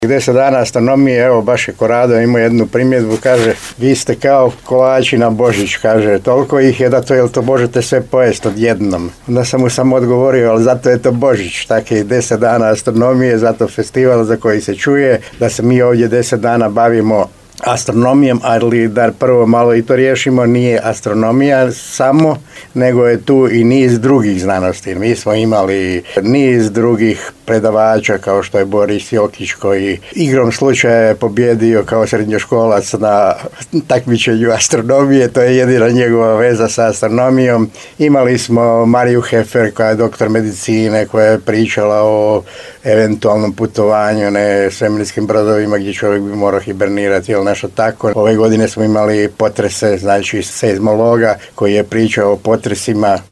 10 dana astronomije, evo baš je Korado imao jednu primjedbu, kaže, vi ste kao kolači na Božić, kaže, toliko ih je da to, jel to možete sve pojesti odjednom. Onda sam mu samo odgovorio, ali zato je to Božić, tako je 10 dana astronomije, zato festival za koji se čuje, da se mi ovdje 10 dana bavimo astronomijom, ali da prvo malo i to riješimo, nije astronomija samo, nego je tu i niz drugih znanosti. Mi smo imali niz drugih predavača kao što je Boris Jokić koji igrom slučaja je pobjedio kao srednjoškolac na takmičenju astronomije, to je jedina njegova veza sa astronomijom. Imali smo Mariju Hefer koja je doktor medicine, koja je pričala o eventualnom putovanju svemirskim brodovima gdje čovjek bi morao hibernirati ili nešto tako. Ove godine smo imali potrese, znači seizmologa koji je pričao o potresima